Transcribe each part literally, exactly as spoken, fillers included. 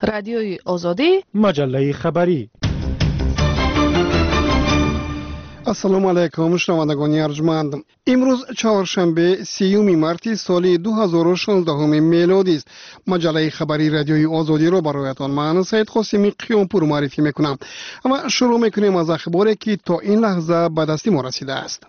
رادیوی آزادی، مجله خبری. السلام علیکم شنوندگان ارجمند. امروز چهارشنبه سیوم مارس سال دو هزار و شانزده میلادی است. مجله خبری رادیوی آزادی را برایتان من سید قاسمی قیامپور معرفی میکنم. اما شروع میکنیم از اخباری که تا این لحظه به دست ما رسیده است.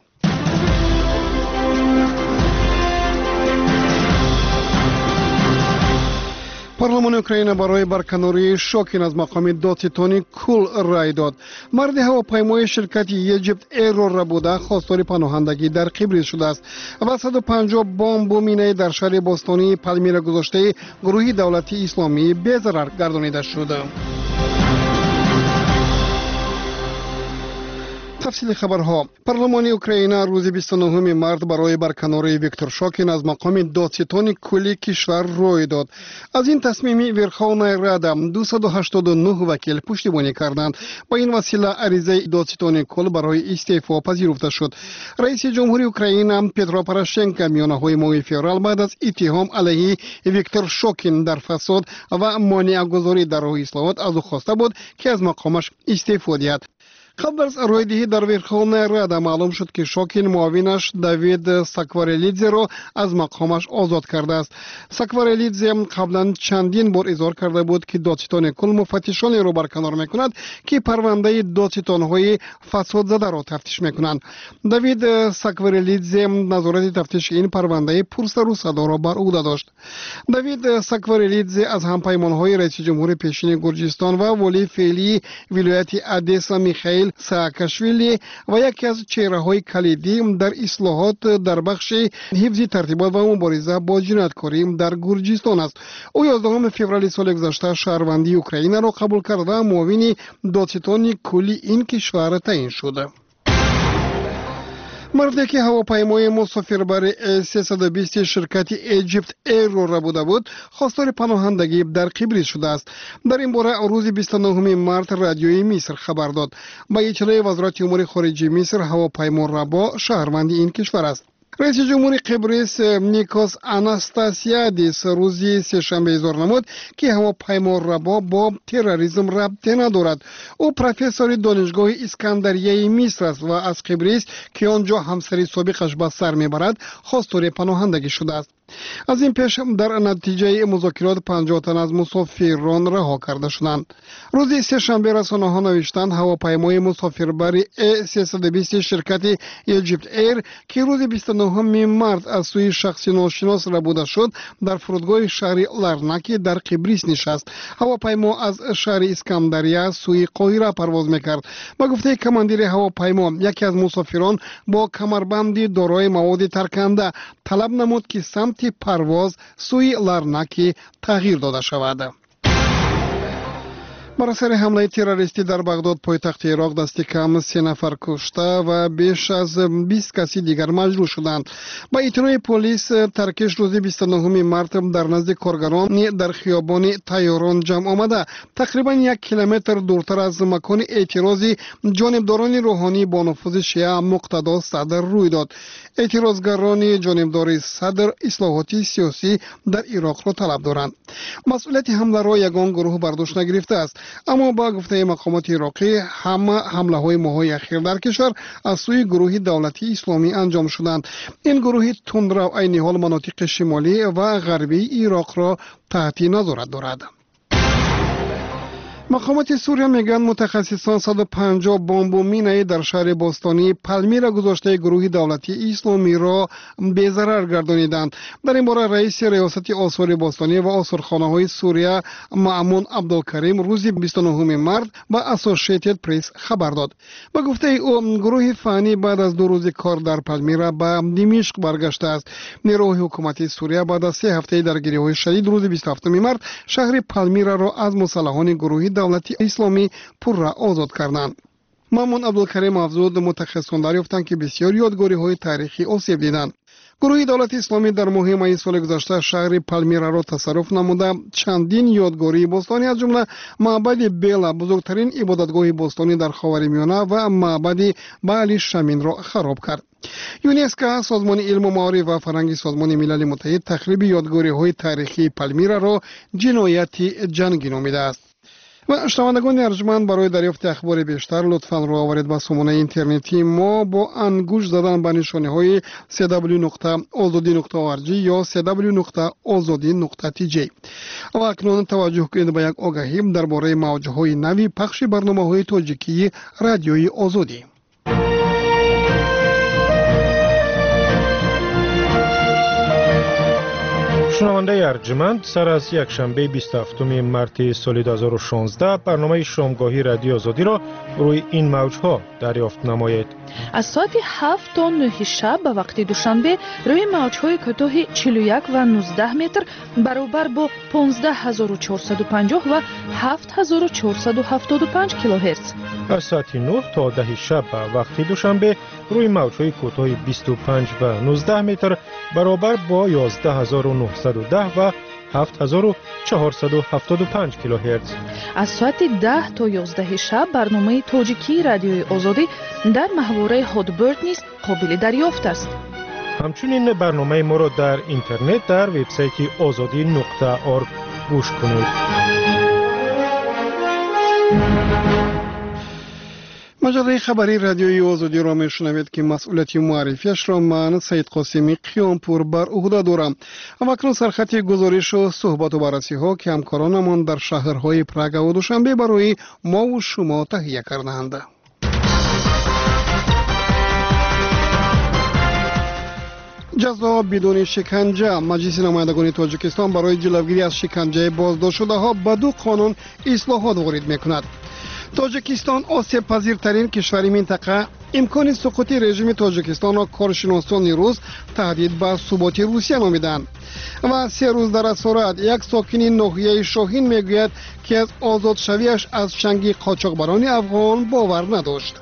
پارلمان اوکراین برای برکناری شوکین از مقام دادستانی کل رای داد. مرد هواپیمای شرکت ایجیپت ایر را بوده خواستار پناهندگی در قبرس شده است و صد و پنجاه بمب و مینه در شهر باستانی پالمیرا گذاشته گروه دولتی اسلامی به ضرر گردانیده شده. تفصیل خبرها. پارلمان اوکراین روز بیست و نهم مارس برای برکناری ویکتور شوکین از مقام دادستان کلی کشور رای داد. از این تصمیم ورخوونای رادا دویست و هشتاد و نه وکیل پشتیبانی کردند. با این وسیله عریضه دادستان کل برای استعفا پذیرفته شد. رئیس جمهوری اوکراین پترو پوراشنکو میانه‌های ماه فوریه بعد از اتهام علیه ویکتور شوکین در فساد و مانع‌گذاری در راه اصلاحات از او خواسته بود که از مقامش استعفا دهد. قبل از رایدهی در ورخوونای رادا معلوم شد که شوکین معاونش دیوید ساکوارلیدзе را از مقامش آزاد کرده است. ساکوارلیدze قبلا چندین بار اظهار کرده بود که دادستان کل مفتشانی را برکنار میکند که پرونده دادستان‌های فساد زده را تفتیش میکنند. دیوید ساکوارلیدze نظارت تفتیش این پرونده پرسر و صدا را بر عهده داشت. دیوید ساکوارلیدze از همپیمان‌های رئیس جمهور پیشین گرجستان و ولی فعلی ولایت ادسا میخائیل ساکاشویلی و یکی از چهره‌های کلیدی در اصلاحات در بخش حفظ ترتیبات و مبارزه با جنایتکاری در گرجستان است. او یازدهم فوریه سال گذشته شهروندی اوکراین را قبول کرده معاون دادستان کلی این کشور تعیین شده. مردی که هواپیمای مسافربر سیصد و بیست شرکت ایجیپت ایر را بوده بود خواستار پناهندگی در قبرس شده است. در این باره روز بیست و نهم مارس رادیوی مصر خبر داد. با اطلاع وزارت امور خارجه مصر هواپیما ربا شهروند این کشور است. رئیس جمهور قبرس نیکوس آناستاسیادیس روزی سه‌شنبه اظهار نمود که هواپیما ربا با تروریسم ربطی ندارد. او پروفسور دانشگاه اسکندریه مصر است و از قبرس که آنجا همسری سابقش به سر میبرد خواستار پناهندگی شده است. از این پیش در نتیجه مذاکرات پنجاه تن از مسافران رها کرده شدند. روز سه‌شنبه رسانه‌ها نوشتند هواپیمای مسافربر ای سیصد و بیست شرکت ایجیپت ایر که روز بیست و نهم مارس از سوی شخصی ناشناس ربوده شد در فرودگاه شهر لرناکی در قبرس نشست. هواپیما از شهر اسکندریه سوی قاهره پرواز میکرد. با گفته کماندیر هواپیما یکی از مسافران با کمربند دارای مواد ترکنده طلب نمود که سمت پرواز سوی لرناکی تغییر داده شود. بر اثر حمله تروریستی در بغداد پایتخت عراق دست کم سه نفر کشته و بیش از بیست کسی دیگر مجروح شدند. با اطلاع پلیس ترکش روز بیست و نهم مارس در نزد کارگران در خیابان طیاران جمع آمده تقریبا یک کیلومتر دورتر از مکان اعتراض جانبداران روحانی با نفوذ شیعه مقتدا صدر روی داد. اعتراضگران جانبدار صدر اصلاحات سیاسی در عراق را طلب دارند. مسئولیت حمله را یگان گروه برداشت نگرفته است، اما با گفته مقامات عراقی همه حمله های ماهای اخیر در کشور از سوی گروه دولتی اسلامی انجام شدند. این گروه تندرو عین حال مناطق شمالی و غربی عراق را تحت نظارت دارد. مقامات سوریه میگن متخصصان صد و پنجاه بمب و مینه در شهر باستانی پالمیرا گذاشته گروه دولتی اسلامی را به ضرر گردانیدند. در این باره رئیس ریاست آثار باستانی و آثارخانه‌های سوریه مأمون عبدالکریم روز بیست و نهم مارس با اسوسییتد پرس خبر داد. با گفته او گروه فنی بعد از دو روز کار در پالمیرا به دمشق برگشته است. نیروهای حکومتی سوریه بعد از سه هفته درگیری‌های شدید روز بیست و هفتم مارس شهر پالمیرا را از مسلحان گروه دولتی اسلامی پر را آزاد کردند. مأمون عبدالکریم افزود متخصصان دریافتند که بسیار یادگاری های تاریخی آسیب دیدند. گروه دولت اسلامی در ماه می سال گذشته شهر پالمیرا را تصرف نموده چندین یادگاری باستانی از جمله معبد بیلا بزرگترین عبادتگاه باستانی در خاورمیانه و معبد بعل شمین را خراب کرد. یونسکو سازمان علم و معارف و فرهنگ سازمان ملل متحد تخریب یادگاری های تاریخی پالمیرا را جنایت جنگی نامیده است. و شنوندگان ارجمند برای دریافت اخبار بیشتر لطفاً رو آورید به سامانه اینترنتی ما با انگوش زدن به نشانه های سی دبلیو نقطه آزادی نقطه او ار جی یا سی دبلیو نقطه آزادی نقطه تی جی. و اکنون توجه کنید به یک آگهی درباره موجه های نوی پخش برنامه های تاجیکی رادیوی آزادی. شنونده ارجمند، سر از یک شنبه بیست و هفتم مارس سال دو هزار و شانزده برنامه شامگاهی رادیو آزادی را روی این موجها دریافت نمایید. از ساعت هفت تا نه شب به وقت دوشنبه روی موجهای کوتاه چهل و یک و نوزده متر برابر با پانزده هزار و چهارصد و پنجاه و هفت هزار و چهارصد و هفتاد و پنج کیلوهرتز. از ساعت نه تا ده شب به وقت دوشنبه روی موجهای کوتاه بیست و پنج و نوزده متر برابر با یازده هزار و نهصد و ده و هفت هزار و چهارصد و هفتاد و پنج کیلوهرتز. از ساعت ده تا یازده شب برنامه تاجیکی رادیوی آزادی در محوره هادبرد نیز قابل دریافت است. همچنین برنامه ما را در اینترنت در وبسایت آزادی نقطه org گوش کنید. مجله خبری رادیوی آزادی را میشنوید که مسئولیت معرفیش را من سید قاسمی قیامپور بر عهده دارم. و اکنون سرخط گزارش و صحبت و بررسی ها که همکارانمان در شهرهای پراگ و دوشنبه برای ما و شما تهیه کردند. جزا بدون شکنجه. مجلس نمایندگان تاجیکستان برای جلوگیری از شکنجه بازداشت شده ها به دو قانون اصلاحات وارد میکند. تاجیکستان آسیب پذیرترین کشور منطقه امکان سقوط رژیم تاجیکستان را کارشناسان روز تهدید به ثبات روسیه نامیدند. و سه روز در اسارت یک ساکن ناحیه شاهین میگوید که از آزاد شویش از چنگ قاچاقبران افغان باور نداشت.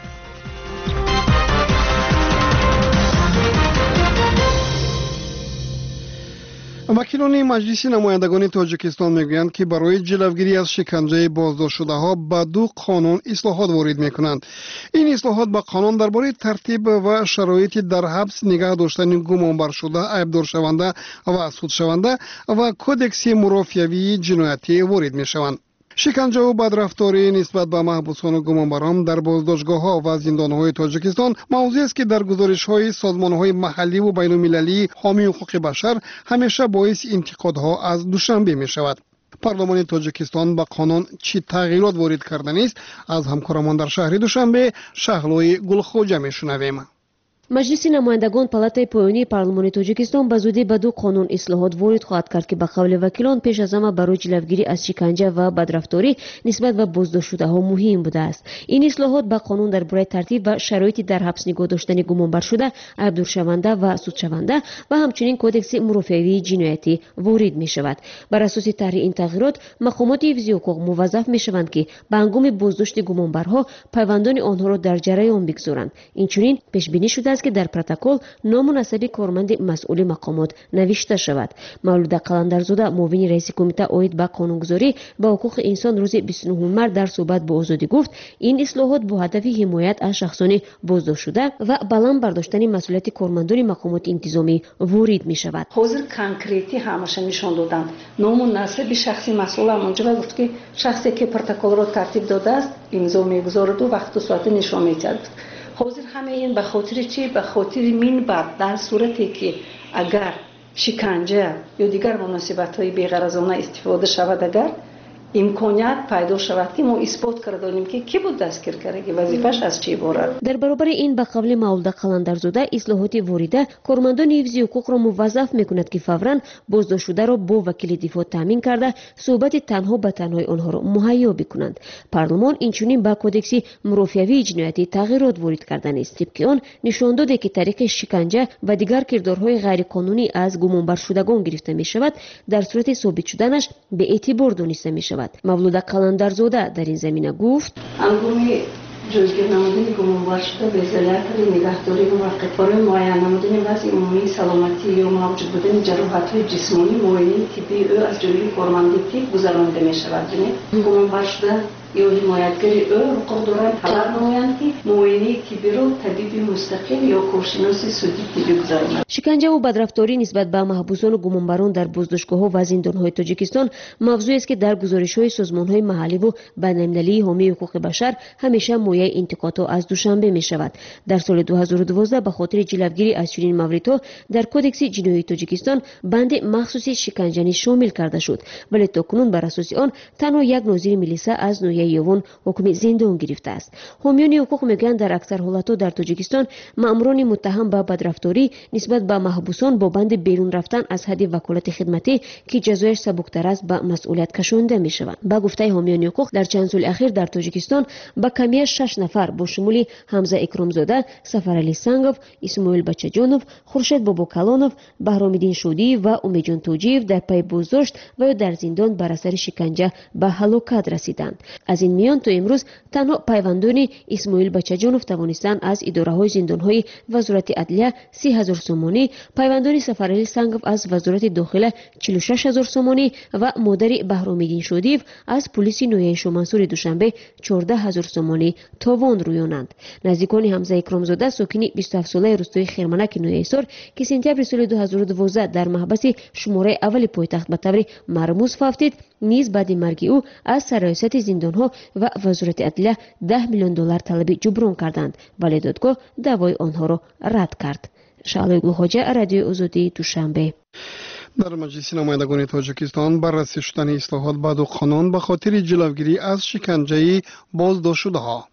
وکیلان مجلس نمایندگان تاجیکستان میگویند که برای جلوگیری از شکنجه بازداشت شده ها به دو قانون اصلاحات وارد میکنند. این اصلاحات به قانون درباره ترتیب و شرایط در حبس نگه داشتن گمانبر شده، عیبدار شونده و سود شونده و کودکس مرافعه‌ای جنایتی وارد میشوند. شکنجه و بدرفتاری نسبت به محبوسان و گمانبران در بازداشتگاه‌ها و زندان‌های تاجیکستان موضوعی است که در گزارش‌های سازمان‌های محلی و بین‌المللی حامی حقوق بشر همیشه باعث انتقادها از دوشنبه می‌شود. پارلمان تاجیکستان با قانون چی تغییرات وارد کردن است از همکارمان در شهر دوشنبه شهلوی گلخوجه می‌شنویم. مجلس نمایندگان پالاتای پایانی پارلمان تاجیکستان به زودی به دو قانون اصلاحات وارد خواهد کرد که به قول وکیلان پیش از همه برای جلوگیری از شکنجه و بدرفتاری نسبت به بازداشت شده ها مهم بوده است. این اصلاحات به قانون درباره ترتیب و شرایط در حبس نگاه داشتن گمانبر شده، عیبدار شونده و سود شونده و همچنین کودکس مرافعه‌ای جنایتی وارد می شود. بر اساس طرح این تغییرات مقامات حفظی حقوق موظف می شوند که به هنگام بازداشت گمانبرها پیوندان آنها را در جریان بگذارند. اینچنین پیش بینی شده است که در پروتکل نام و نسب کارمند مسئول مقامات نوشته شود. مولوده قلندرزاده معاون رئیس کمیته عاید به قانونگذاری و حقوق انسان روز بیست و نه مارس در صحبت با آزادی گفت این اصلاحات با هدف حمایت از شخصان بازداشت شده و بلند برداشتن مسئولیت کارمندان مقامات انتظامی وارد می شود. حاضر کنکریتی همش نشان دادند. نام و نسب شخصی مسئول همونجا گفت که شخصی که پروتکل را ترتیب داده است امضا میگذارد و وقت و ساعت نشان میدهد. حاضر همه این به خاطر چی؟ به خاطر مین بعد در صورتی که اگر شکنجه یا دیگر مناسبت های بی‌غرضانه استفاده شود اگر امکانیت پیدا شود که ما اثبات کردیم که کی بود دستگیر کرده وظیفش از چی بارد. در برابر این به قول مولوده قلندرزاده اصلاحات وارده کارمندان حفظی حقوق را موظف میکند که فوراً بازداشت شده را با وکیل دفاع تامین کرده صحبت تنها به تنهای آنها را مهیا بکنند. پارلمان اینچنین به کودکس مرافعه‌ای جنایتی تغییرات وارد کردن است. طبق آن نشان داده که طریق شکنجه و دیگر کردارهای غیرقانونی از گمانبر شدگان گرفته می شود در صورت ثابت شدنش به اعتبار دانسته می شود. مولوده قلندرزاده در این زمینه گفت انگومی جزگیر نمودن گمانبار شده به ازالت نگهداری موقت برای معاین نمودن وضع عمومی سلامتی یا موجود بودن جراحت‌های جسمانی معاینه طبی او از جلوی کارمندی گذرانده می شود. گمانبار شده یا حمایتگری او حقوق دارند خبر نمایند که معاینه طبی را طبیب مستقل یا کارشناس سودی طبی گذارند. شکنجه و بدرفتاری نسبت به محبوسان و گمانباران در بازداشتگاه‌ها و زندان‌های تاجیکستان موضوعی است که در گزارش‌های سازمان‌های محلی و بین‌المللی حامی حقوق بشر همیشه مایه انتقادها از دوشنبه می‌شود. در سال دو هزار و دوازده به خاطر جلوگیری از چنین موردها در کدکس جنایی تاجیکستان بند مخصوصی شکنجه شامل کرده شد، ولی تاکنون بر اساس آن تنها یک ناظر ملیسا از نوعه یوون حکم زندان گرفته است. حامیان حقوق میگویند در اکثر حالت‌ها در تاجیکستان مأموران متهم به بدرفتاری نسبت به محبوسان با بند بیرون رفتن از حد وکالت خدمتی که جزایش سبکتر است به مسئولیت کشانده می‌شوند. با گفته حامیان حقوق در چند سال اخیر در تاجیکستان با کمی شش نفر با شمول حمزه اکرامزاده، سفرعلی سنگوف، اسماعیل بچه‌جانов، خورشید باباکلانov، بهرام‌الدین شودی و امیدجان توجیев در پی بازداشت و یا در زندان بر اثر شکنجه به هلاکت رسیدند. از این میان تا امروز تنها پیوندان اسماعیل بچه‌جانov توانستند از اداره‌های زندان‌های وزارت عدلیه سی هزار سومانی، پیوندان سفرعلی سنگوف از وزارت داخله چهل و شش هزار سومانی و مادر بهرام‌الدین شودیев از پلیس نوعه شومنصور دوشنبه چهارده هزار سومانی تاوان رویانند. نزدیکان حمزه اکرامزاده ساکن بیست و هفت ساله روستای خرمنک نوعه ایسار که سپتامبر سال دو هزار و دوازده در محبس شماره اول پایتخت به طور مرموز فافتید، نیز بعد مرگ او از سرایست زندان‌ها و وزارت عدلیه ده میلیون دلار طلب جبران کردند، ولی دادگاه دعوای آنها را رد کرد. شعله حاجی، رادیو آزادی، دوشنبه. در مجلس نمایندگان تاجیکستان بررسی شدن اصلاحات بعد قانون به خاطر جلوگیری از شکنجه بازداشت‌شده‌ها.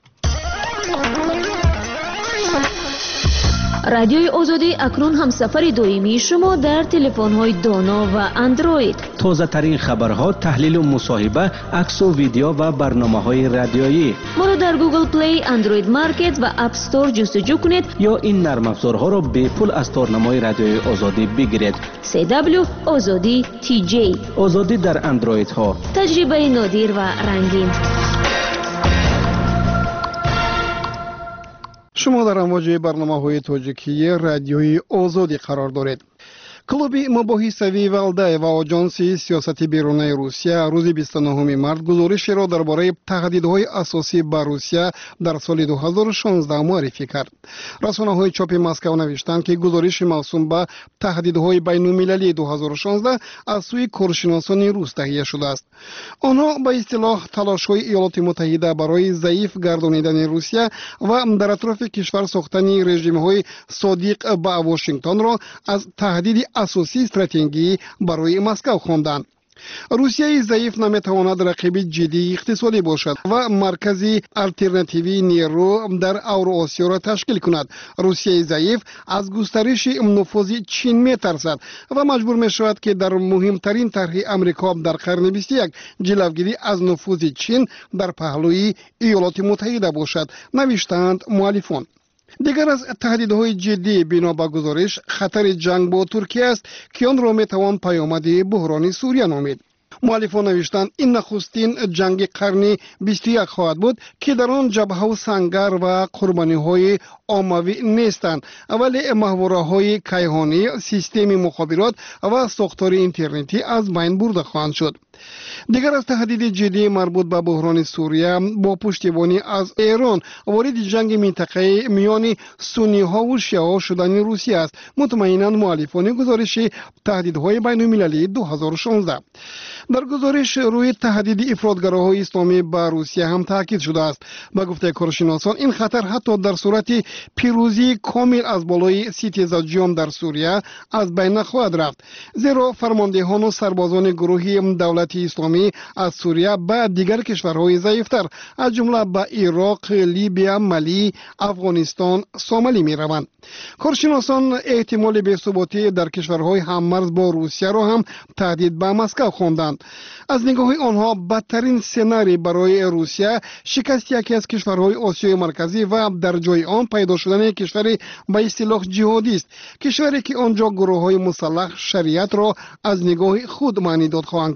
رادیوی آزادی اکنون همسفر دائمی شما در تلفن‌های دانا و اندروید. تازه ترین خبرها، تحلیل و مصاحبه، عکس و ویدیو و برنامه‌های رادیویی. ما را در گوگل پلی، اندروید مارکت و اپ استور جستجو کنید یا این نرم افزارها را به پول از تارنمای رادیوی آزادی بگیرید. سی دبلیو آزادی تی جی. آزادی در اندروید ها. تجربه نادر و رنگین. شما در امواج برنامه‌های تاجیکی رادیوی آزادی قرار دارید. کلوب مباحثوی والدای و آژانس سیاست بیرونی روسیه روز بیست و نهم مارس گزارشی را درباره تهدیدهای اساسی به روسیه در سال دو هزار و شانزده معرفی کرد. رسانه‌های چاپ مسکو نوشتند که گزارش موسوم به تهدیدهای بین‌المللی دو هزار و شانزده از سوی کارشناسان روس تهیه شده است. آنها به اصطلاح تلاش‌های ایالات متحده برای ضعیف گردانیدن روسیه و در اطراف کشور ساختن رژیم‌های صادق به واشنگتن را از تهدید اساسی استراتژی برای مسکو خواندند. روسیه ضعیف نمیتواند رقیب جدی اقتصادی باشد و مرکزی الटरनेटिव्ی نیرو در اوراسیا را تشکیل کند. روسیه ضعیف از گسترش نفوذ چین میترسد و مجبور می شود که در مهمترین طرح امریکا در قرن بیست و یک جلوگیری از نفوذ چین در پهلوی ایالات متحده باشد، نوشتند مؤلفان. دیگر از تهدیدهای جدی بنا به گزارش خطر جنگ با ترکیه است که آن را میتوان پیامد بحران سوریه نامید. مؤلفان نوشتند این نخستین جنگ قرن بیست و یک خواهد بود که در آن جبهه و سنگر و قربانی های عمومی نیستند، ولی محوره های کیهانی، سیستم مخابرات و ساختار اینترنتی از بین برده خواهند شد. دیگر از تهدید جدی مربوط به بحران سوریه با پشتیبانی از ایران وارد جنگ منطقه میان سنی ها و شیعه ها شدن روسیه است، مطمئنا مؤلفان گزارش تهدیدهای بین المللی دو هزار و شانزده. در گزارش روی تهدید افراطگراهای اسلامی به روسیه هم تاکید شده است. با گفته کارشناسان این خطر حتی در صورت پیروزی کامل از بالای ستیزاجیان در سوریه از بین نخواهد رفت، زیرا فرماندهان و سربازان گروهی دولت اسلامی از سوریه به دیگر کشورهای ضعیفتر از جمله به عراق، لیبیا، مالی، افغانستان، سومالی می روند. کارشناسان احتمال بی‌ثباتی در کشورهای هممرز با روسیه را هم تهدید به مسکو خواندند. از نگاه آنها بدترین سناریو برای روسیه شکست یکی از کشورهای آسیای مرکزی و در جای آن پیدا شدن کشوری به اصطلاح جهادی است، کشوری که آنجا گروه‌های مسلح شریعت را از نگاه خود معنی داد خواهند کرد.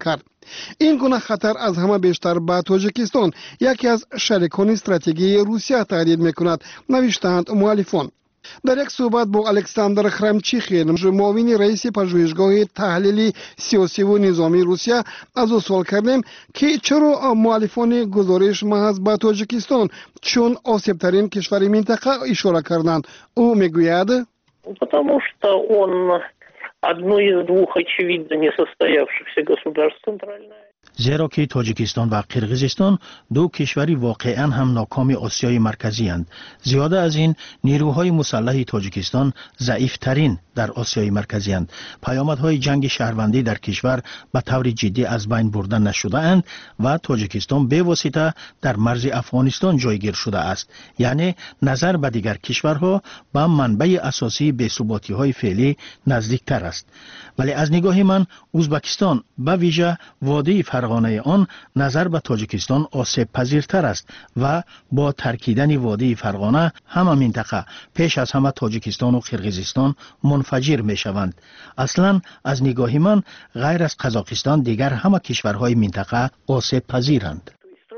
این گونه خطر از همه بیشتر به تاجیکستان یکی از شریکان استراتژیکی روسیه تهدید میکند، نوشتند مؤلفان. در یک صحبت با الکساندر خرمچیخین، معاون رئیس پژوهشگاه تحلیل سیاسی و نظامی روسیه، از او سوال کردیم که چرا مؤلفان گزارش محض به تاجیکستان چون آسیب ترین کشور منطقه اشاره کردند. او میگوید потому что он одно из двух очевидно несостоявшихся государств центральное. زیرا که تاجیکستان و قرقیزستان دو کشوری واقعا هم ناکام آسیای مرکزی اند. زیاده از این، نیروهای مسلح تاجیکستان ضعیف ترین در آسیای مرکزی اند. پیامدهای جنگ شهروندی در کشور به طور جدی از بین برده نشده اند و تاجیکستان به واسطه در مرز افغانستان جایگیر شده است. یعنی نظر به دیگر کشورها به منبع اساسی بی‌ثباتی های فعلی نزدیک تر است. ولی از نگاه من ازبکستان به ویژه وادی فرغانه آن نظر به تاجیکستان آسیب پذیرتر است و با ترکیدن وادی فرغانه همه منطقه پیش از همه تاجیکستان و قرقیزستان منفجر می شوند. اصلا از نگاه من غیر از قزاقستان دیگر همه کشورهای منطقه آسیب پذیرند.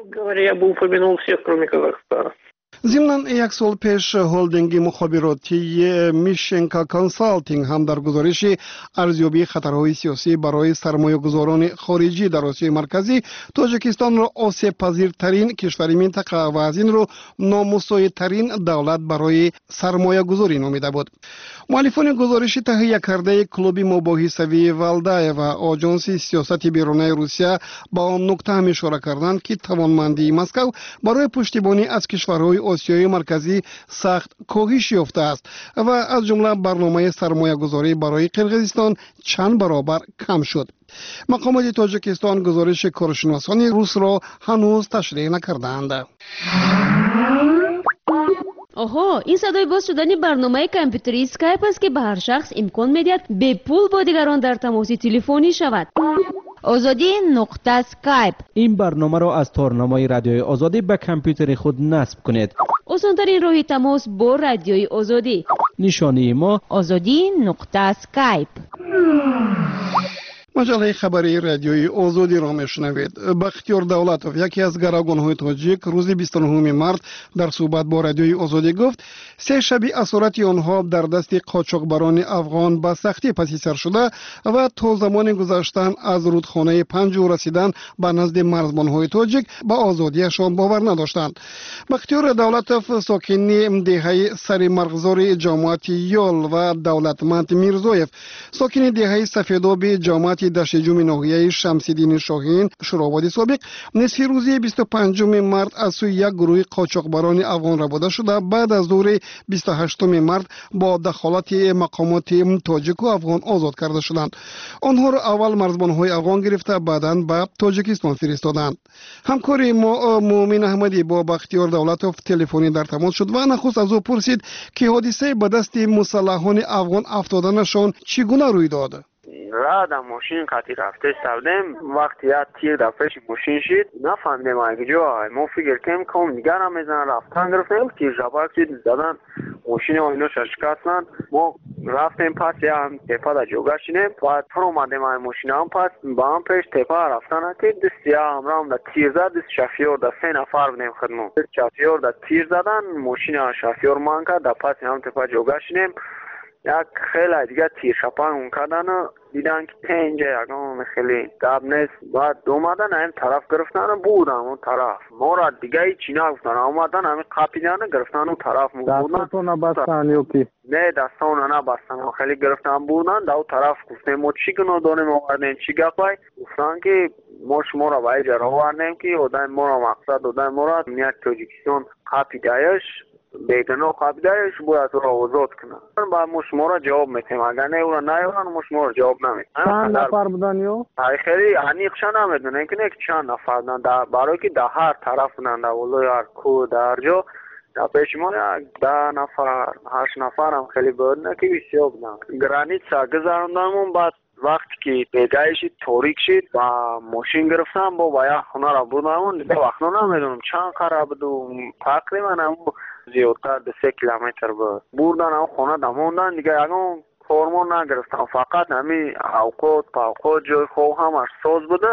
ضمن یک سال پیش هلدینگ مخابراتی میشنکا کانسالتینگ هم در گزارش ارزیابی خطرهای سیاسی برای سرمایه‌گذاران خارجی در آسیای مرکزی تاجیکستان را آسیب پذیرترین کشور منطقه و از این رو نامساعدترین دولت برای سرمایه گذاری نامیده بود. مؤلفان گزارش تهیه کرده کلوب مباحثوی والدای و آژانس سیاست بیرونی روسیه با آن نکته هم اشاره کردند که توانمندی مسکو برای پشتیبانی از کشورهای آسیای مرکزی سخت کاهش یافته است و از جمله برنامه سرمایه گذاری برای قرقیزستان چند برابر کم شد. مقامات تاجیکستان گزارش کارشناسان روس را هنوز تشریح نکردند. آها، این صدای باز شدن برنامه کامپیوتری اسکایپ است که به هر شخص امکان میدهد به پول با دیگران در تماس تلفنی شود. آزادی نقطه اسکایپ. این برنامه را از تارنمای رادیوی آزادی به کامپیوتر خود نصب کنید. آسان‌ترین راه تماس با رادیوی آزادی. نشانی ما آزادی نقطه اسکایپ. مجله خبری رادیوی آزادی را میشنوید. بختیار دولتوف، یکی از گروگان‌های تاجیک، روز بیست و نهم مارس در صحبت با رادیوی آزادی گفت سه شبی اسارت آنها در دست قاچاقبران افغان به سختی پسی سر شده و تا زمان گذشتن از رودخانه پنجو رسیدن به نزد مرزبان‌های تاجیک به آزادیشان باور نداشتند. بختیار دولتوف، ساکن دهه سری مرغزار جماعت یال و دولتمند میرزایف، ساکن دهه سفیداب جماعت دشجوم ناحیه شمس‌الدین شاهین شورابادی سابق، نصف روزی بیست و پنجم مارس از سوی یک گروه قاچاقبران افغان ربوده شده بعد از دور بیست و هشتم مارس با دخالت مقامات تاجیک و افغان آزاد کرده شدند. آنها را اول مرزبان‌های افغان گرفته بعداً به تاجیکستان فرستادند. همکاری ما مومن احمدی با بختیار دولتوف تلفنی در تماس شد و نخست از او پرسید که حادثه به دست مسلحان افغان افتادنشان چگونه روی داد. راه ماشین قطعی رفته استودیم وقتی یک تیر در پیش ماشین شد نفهمیدم اگه جا ما فکر کردیم کام دیگر هم میزنن رفتن گرفتیم تیر جبک شد زدن ماشین ها اینو ششکستن. ما رفتیم پس یا هم تپا در جوگه شدیم و پر اومدیم های ماشین هم پس با هم پیش تپا رفتن که دست یا همراه هم در تیر زد دست شفیور در سه نفر بودیم خدمون دست شفیور در تیر زدن ماشین ها شفیور مان کرد در پس هم تپا جوگه شدیم یک خیلی دیگه تیر شپن اون کردن و دیدن که اینجا یکم خیلی دب نیست بعد اومدن این طرف گرفتن بودن اون طرف ما را دیگه هیچی نگفتن اومدن همین قاپیدن گرفتن اون طرف بودن دستاتو نبستن یا کی؟ نه دستانو نبستن خیلی گرفتن بودن در اون طرف گفتیم ما چی کنو داریم آوردیم چی گفت گفتن که ما شما را به اینجا را آوردیم که آدم ما را مقصد آدم ما را امنیت تاجیکستان قاپیدهش بیگناه قابلیتش باید را آزاد کنن با ما شما را جواب میتیم اگر نه او را نیارن ما شما را جواب نمیتیم. چند نفر بودن یا؟ خیلی انیقشا نمیدونن اینکه نه چند نفر بودن برای که در هر طرف بودن در ولای هر کو در جا در پیش ما ده نفر هشت نفر هم خیلی بود نه که بسیار بودن. گرانیت سا گذاروندم بعد وقتی که پیدایش تاریک شد با ماشین گرفتم با باید خونه را بودم دیگه وقت نمیدونم چند قرار بود تقریبا هم زیادتر به سه کیلومتر بود بردن هم خونه دموندن دیگه یکم کارمون نگرفتم فقط همین اوقات پاوقات جای خواه همش ساز بوده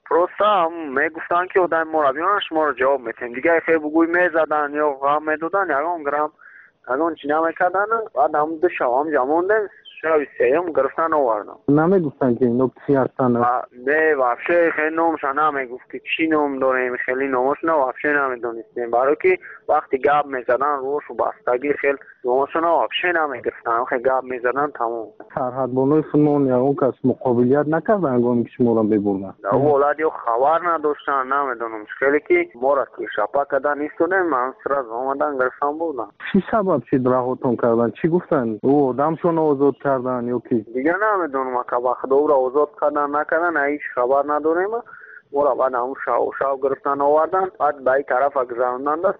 просто میگفتن که آدم مربیان شما رو جواب میتیم دیگه خیلی بگوی میزدن یا غم میدادن یکم گرم اگه چی نمیکردن بعد هم دو شام جمعوندن شب سیم گرفتن آوردن نمیگفتن که اینو چی هستن نه وابشه خیلی نامشان نمیگفت که چی نام داریم خیلی نامش نه وابشه نمیدونستیم برای که وقتی گاب میزدن روش و بستگی خیلی نامشان وابشه نمیگفتن خیلی گاب میزدن تمام سرحدبانای فنون یا اون کس مقابلیت نکردن انگامی که شما را ببرن اولادی خبر نداشتن نمیدونم خیلی که ما را که شپا کردن ایستودن من سر از آمدن گرفتن بودن چی سبب شد رهاتون کردن چی گفتن او آدمشون آزاد کردن یا کی دیگه نمیدونم که وقت او را آزاد کردن نکردن هیچ خبر نداریم او را بعد همون شاو شاو گرفتن آوردن بعد به این طرف گذراندن دست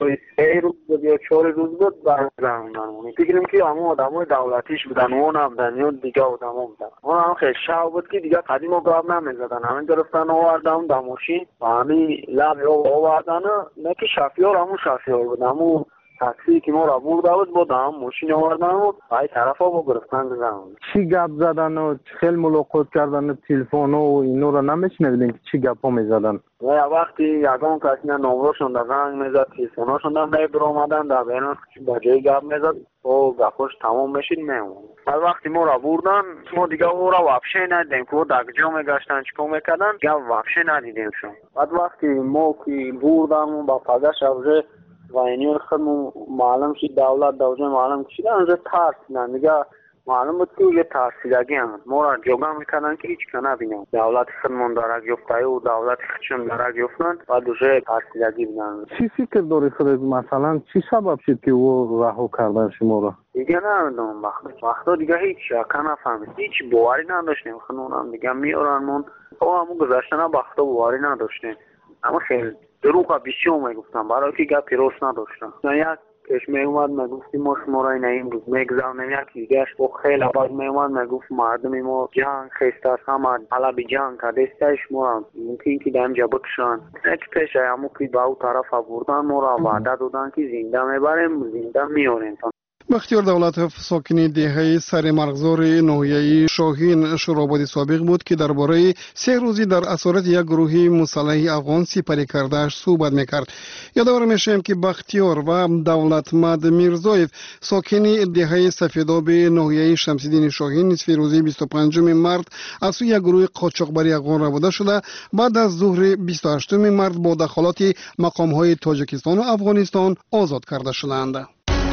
سه روز بود یا چهار روز بود برگردوندن فکریم که همون آدمای دولتیش بودن اون هم دنیا دیگه آدما بودن اون هم خیلی شاو بود که دیگه قدیم و گاب نمیزدن همین گرفتن آوردن در ماشین و همین لب آوردن نه که شفیار همون شفیار بود همون تاکسی که ما را برده بود بود هم ماشین آوردن بود های طرف ها با گرفتن گذارن چی گپ زدن و خیلی ملاقات کردن تلفن و اینو را نمیشنیدین که چی گپ ها میزدن و وقتی یکم کسی نمرشون در زنگ میزد تلفناشون در نبر آمدن در بینان با جای گپ میزد و گپاش تمام میشید میمون بعد وقتی ما را بردن ما دیگه او را وابشه ندیدیم که در کجا میگشتن چیکار میکردن گپ وابشه ندیدیم شون بعد وقتی ما که بردم با پگش اوجه و اینی خود معلوم شد دولت دوجه معلوم شد انجا ترسیدن دیگه معلوم بود که یه ترسیدگی هم ما را جوگه میکنن که هیچ که نبینم دولت خودمون دارد یفته و دولت خودشون دارد یفتن و دوجه ترسیدگی بینن چی فکر داری خودت مثلا چی سبب شد که او رها کردن شما را دیگه نمیدونم وقت وقتا دیگه هیچ شکه نفهمید هیچ باوری نداشتیم خودمون دیگه میارنمون او همون گذشتن وقتا باوری نداشتیم اما خیلی دروغ بسیار میگفتم برای که گپی راست نداشتم یک کش میومد میگفتی ما شما را این امروز میگذارنیم یک دیگهش با خیلی بعد میومد میگفت مردم ما جنگ خیسته است همه حلب جنگ کدستش ما را ممکن که دمجا بکشن یک پیش همون که به او طرف بردن ما را وعده دادن که زنده میبریم زنده میاریم بختیار دولتov ساکن دهه سر مرغزار ناحیه شاهین شورابادی سابق بود که درباره سه روزی در اسارت یک گروه مسلح افغان سپری کردهش صحبت میکرد. یادآور میشیم که بختیار و دولتمند میرزایف ساکن دهه سفیداب ناحیه شمس‌الدین شاهین نصف روزی بیست و پنجم مارس از سوی یک گروه قاچاقبری افغان ربوده شده بعد از ظهر بیست و هشتم مارس با دخالت مقام‌های تاجیکستان و افغانستان آزاد کرده شدند.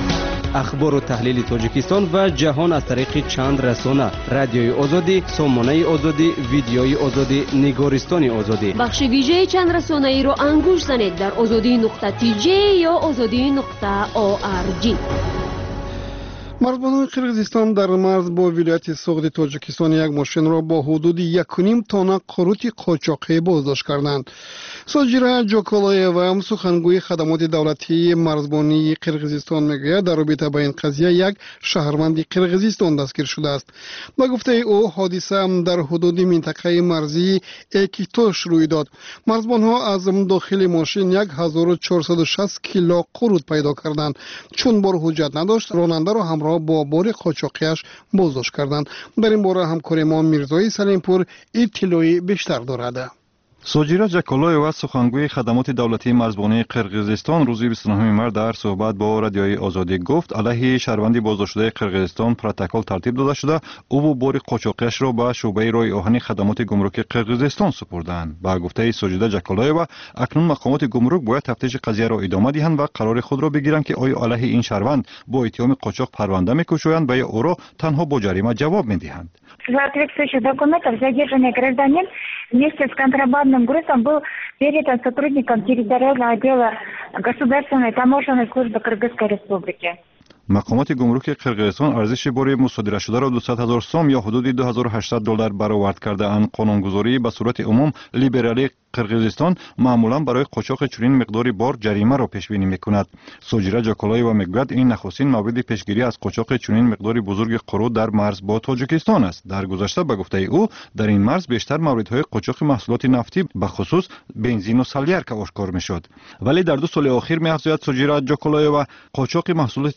اخبار و تحلیل تاجیکستان و جهان از طریق چند رسانه رادیوی آزادی، سامانه آزادی، ویدیوی آزادی، نگارستان آزادی. بخش ویژه چند رسانه ای رو انگوش زنید در آزادی نقطه تی جی یا آزادی نقطه او آر جی. مرزبانان قرقیزستان در مرز با ولایت سوغد تاجیکستان یک ماشین را با حدود یک و نیم تانه قروت قاچاقی بازداشت کردند. ساجیرا جاکالایوا سخنگوی خدمات دولتی مرزبانی قرقیزستان میگوید در رابطه با این قضیه یک شهروند قرقیزستان دستگیر شده است. با گفته او حادثه در حدود منطقه مرزی اکیتوش روی داد. مرزبانها از داخل ماشین یک هزار و چهارصد و شصت کیلو قروت پیدا کردند. چون بار حجت نداشت راننده را همراه با بار قاچاقیش بازداشت کردند. در این باره همکار ما میرزایی سلیمپور اطلاعی بیشتر دارد. ساجیرا جاکالایوا سخنگوی خدمات دولتی مرزبانی قرقیزستان روز بیست و نه مارس در صحبت با رادیوی آزادی گفت علیه شهروندی بازداشت شده قرقیزستان پروتکل ترتیب داده شده او و بار قاچاقیش را به شعبه راه آهن خدمات گمرک قرقیزستان سپردند. با گفته ساجیرا جاکالایوا اکنون مقامات گمرک باید تفتیش قضیه را ادامه دهند و قرار خود را بگیرند که آیا علیه این شهروند با اتهام قاچاق پرونده می‌کشند و یا او را تنها با جریمه جواب می‌دهند. Соответствующих документов задержанный гражданин вместе с контрабандным грузом был передан сотрудникам территориального отдела Государственной таможенной службы Кыргызской Республики. مقامات گمرک قرقیزستان ارزش بار مصادره شده را دویست هزار سوم یا حدود دو هزار و هشتصد دلار برآورد کرده اند. قانونگذاری به صورت عموم لیبرالی قرقیزستان معمولا برای قاچاق چنین مقداری بار جریمه را پیش بینی میکند. ساجیرا جاکالایوا میگوید این نخستین مورد پیشگیری از قاچاق چنین مقداری بزرگ قروت در مرز با تاجیکستان است. در گذشته به گفته او در این مرز بیشتر موردهای قاچاق محصولات نفتی به خصوص بنزین و سلیارک آشکار میشد. ولی در دو سال اخیر میافزاید ساجیرا جاکالایوا قاچاق محصولات نفتی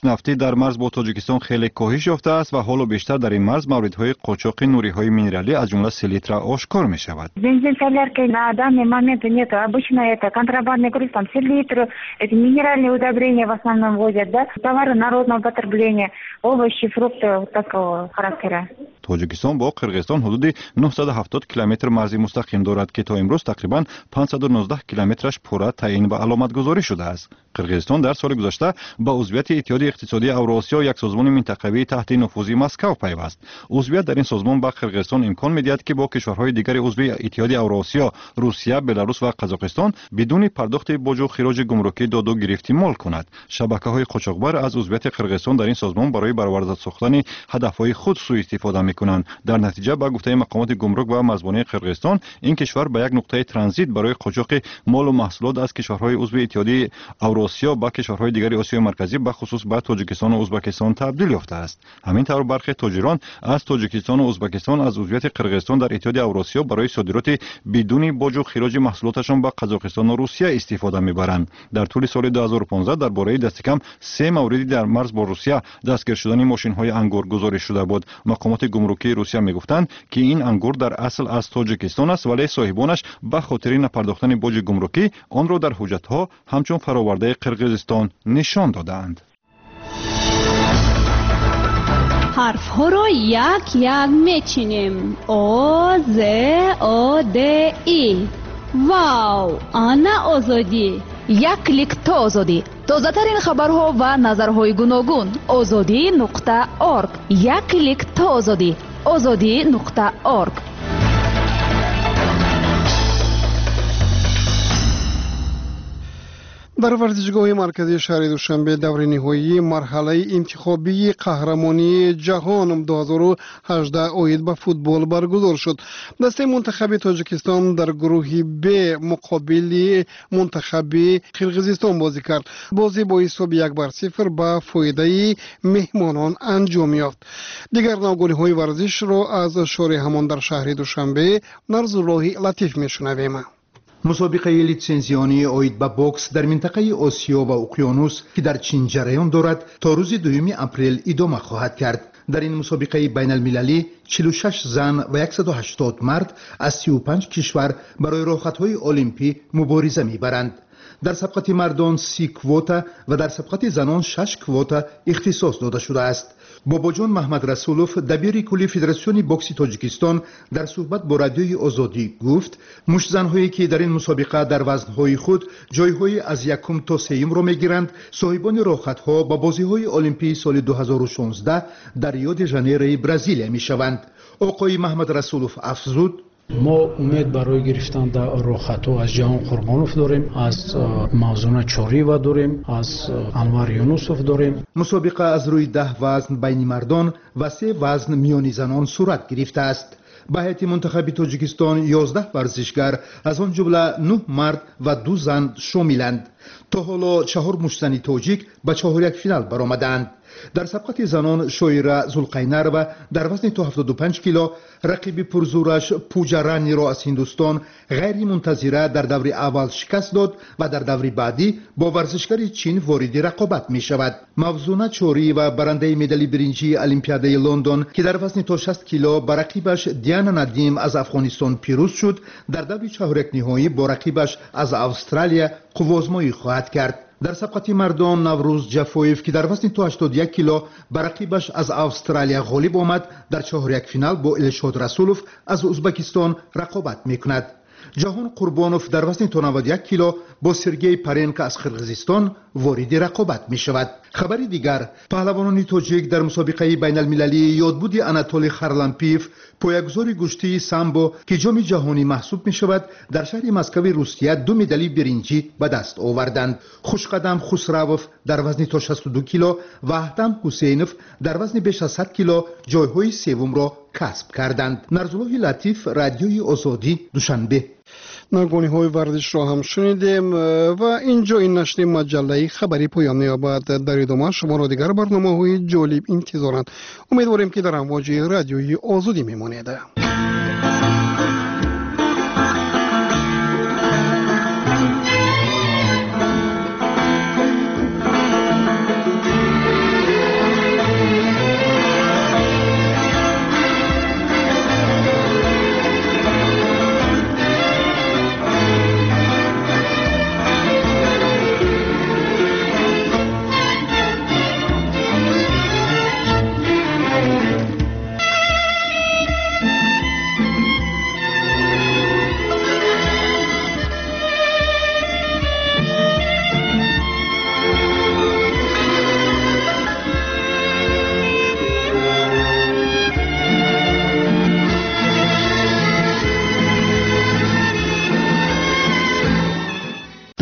در مرز با تاجیکستان خیلی کاهش یافته است و حالا بیشتر در این مرز موردهای قاچاق نوری‌های مینرالی از جمله سلیتر آشکار می شود. Бензин, солярка на данный момент нет. Обычно это контрабандный груз, там селитры, эти минеральные удобрения в основном возят, да, товары народного потребления, овощи, фрукты вот такого характера. تاجیکستان با قرقیزستان حدود نهصد و هفتاد کیلومتر مرزی مستقیم دارد که تا امروز تقریبا پانصد و نوزده کیلومترش پورا تعیین و علامت گذاری شده است. قرقیزستان در سال گذشته با عضویت اتحادیه اقتصادی اوراسیا یک سازمان منطقوی تحت نفوذ مسکو پیوست. عضویت در این سازمان به قرقیزستان امکان می‌دهد که با کشورهای دیگر عضو اتحادیه اوراسیا، روسیه، بلاروس و قزاقستان بدون پرداخت باج و خراج گمرکی داد و گرفتی مال کند. شبکه‌های قاچاقبر از عضویت قرقیزستان در این سازمان برای برآورده ساختن هدف‌های خود سوء استفاده می‌کنند. در نتیجه با گفته مقامات گمرک و مرزبانی قرقیزستان این کشور به یک نقطه ترانزیت برای قاچاق مال و محصولات از کشورهای عضو اتحادیه اوراسیا با کشورهای دیگر آسیای مرکزی به خصوص به تاجیکستان و ازبکستان تبدیل یافته است. همین طور برخی تاجران از تاجیکستان و ازبکستان از عضویت قرقیزستان در اتحادیه اوراسیا برای صادرات بدون باج و خراج محصولاتشان به قزاقستان و روسیه استفاده می‌برند. در طول سال دو هزار و پانزده درباره دست کم سه موردی در مرز با روسیه دستگیر شدن ماشین‌های انگور گزارش شده بود. مقامات گمرکی روسیه میگفتند که این انگور در اصل از تاجیکستان است ولی صاحبانش به خاطر نپرداختن باج گمرکی آن را در حجت‌ها همچون فراورده قرقیزستان نشان دادند. حرف ها را یک یک میچینیم. او ز او د ای. واو، آنا آزادی. یک کلیک تا آزادی. تازه ترین خبرها و نظرهای گوناگون. آزادی نقطه ارگ. یک کلیک تا آزادی. آزادی نقطه ارگ. در ورزشگاه مرکزی شهر دوشنبه دور نهایی مرحله انتخابی قهرمانی جهان دو هزار و هجده اوید به فوتبال برگزار شد. دسته منتخب تاجیکستان در گروه ب مقابل منتخب قرقیزستان بازی کرد. بازی با حساب یک بر صفر به فایده مهمانان انجام یافت. دیگر ناگلی های ورزش را از شارع همان در شهر دوشنبه نرزالله لطیف میشنویم. مسابقه لیتسنزیانی اوید به بوکس در منطقه آسیا و اقیانوس که در چین جریان دارد تا روز دوم اپریل ادامه خواهد کرد. در این مسابقه بین المللی چهل و شش زن و صد و هشتاد مرد از سی و پنج کشور برای رخصت‌های المپی مبارزه می‌برند. در سبقت مردان سی کوتا و در سبقت زنان شش کوتا اختصاص داده شده است. باباجان محمد رسولوف دبیر کلی فدراسیون بوکس تاجیکستان در صحبت با رادیوی آزادی گفت مش زنهایی که در این مسابقه در وزنهای خود جایهای از یکم تا سوم را میگیرند صاحبان رخصت‌ها با بازی‌های المپی سال دو هزار و شانزده در ریو دی ژانیرو برزیل میشوند. آقای محمد رسولوف افزود ما امید برای گرفتن در رخصت‌ها از جهان قربانوف داریم، از موزونه چوریوا داریم، از انور یونوسوف داریم. مسابقه از روی ده وزن بین مردان و سه وزن میانی زنان صورت گرفته است. به هیئت منتخب تاجیکستان یازده ورزشگر از آن جمله نه مرد و دو زن شاملند. تا حالا چهار مشتنی تاجیک به چهارک فینال برآمدند. در سبقت زنان شویره زلقینروا در وزن تا هفتاد و پنج کیلو رقیب پرزورش پوجارانی را از هندوستان غیر منتظره در دور اول شکست داد و در دور بعدی با ورزشگر چین وارد رقابت می شود. موزونه چوری و برنده مدال برنجی المپیاد لندن که در وزن تا شصت کیلو با رقیبش دیانا ندیم از افغانستان پیروز شد در دور چهارک نهایی با رقیبش از استرالیا قوازمایی خواهد کرد. در سبقت مردان نوروز جفویف که در وزن تا هشتاد و یک کیلو با رقیبش از استرالیا غالب آمد در چهارک فینال با الشاد رسولوف از ازبکستان رقابت میکند. جهان قربانوف در وزن تا نود و یک کیلو با سرگئی پرینکا از قرقیزستان وارد رقابت می شود. خبری دیگر پهلوانان تاجیک در مسابقه بین المللی یادبود آناتولی خارلامپیف پایه‌گذار گشتی سامبو که جام جهانی محسوب می شود در شهر مسکو روسیه دو مدال برنجی به دست آوردند. خوشقدم خسروف در وزن تا شصت و دو کیلو و احتم حسینوف در وزن بیش از صد کیلو جایهای سوم را کسب کردند. نرزالله لطیف، رادیوی آزادی، دوشنبه. نگونی های ورزش را هم شنیدیم و اینجا این نشر مجله خبری پایان می‌یابد. در ادامه شما را دیگر برنامه‌های جالب انتظارند. امیدواریم که در امواج رادیوی آزادی میمانید.